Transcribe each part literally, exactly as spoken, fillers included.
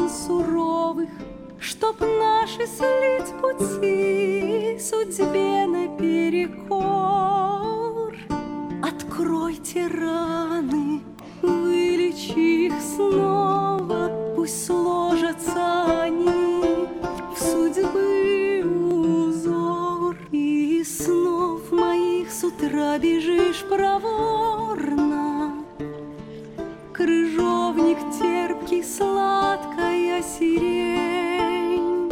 времен суровых, чтоб наши слить пути судьбе наперекор. Откройте раны, вылечи их снова, пусть сложатся они в судьбы узор. И снов моих с утра бежишь проворно, крыжовник терпкий, сладкая сирень.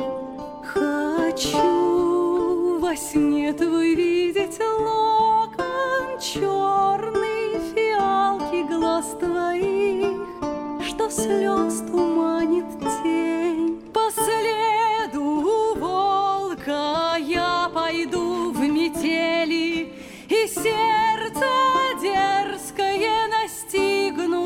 Хочу во сне твой видеть локон черный, фиалки глаз твоих, что слез туманит тень. По следу волка я пойду в метели, и сердце дерзкое настигну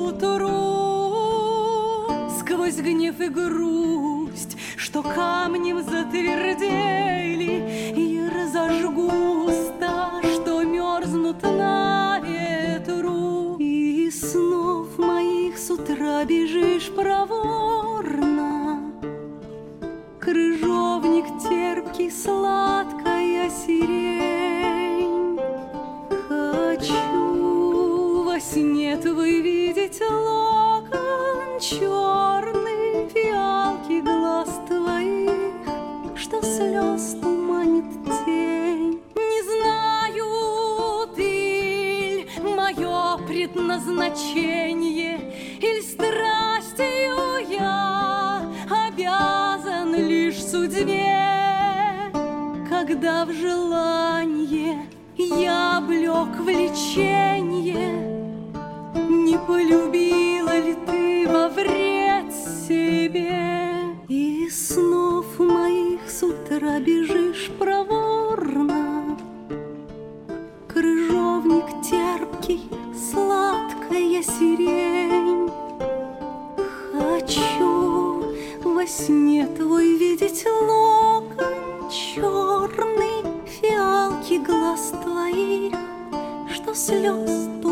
поутру. Сквозь гнев и грусть, что камнем затвердели, и разожгу уста, что мерзнут на ветру. И снов моих с утра бежишь проворно, крыжовник терпкий, сладкая сирень. Хочу во сне твой видеть локон черный, фиалки глаз твоих, что слез туманит тень. Не знаю, ты ль мое предназначение, иль страстью я обязан лишь судьбе, когда в желанье я облек влеченье. Не полюбила ли ты во вред себе? И снов моих с утра бежишь проворно, крыжовник терпкий, сладкая сирень. Хочу во сне твой видеть локон черный, фиалки глаз твоих, что слез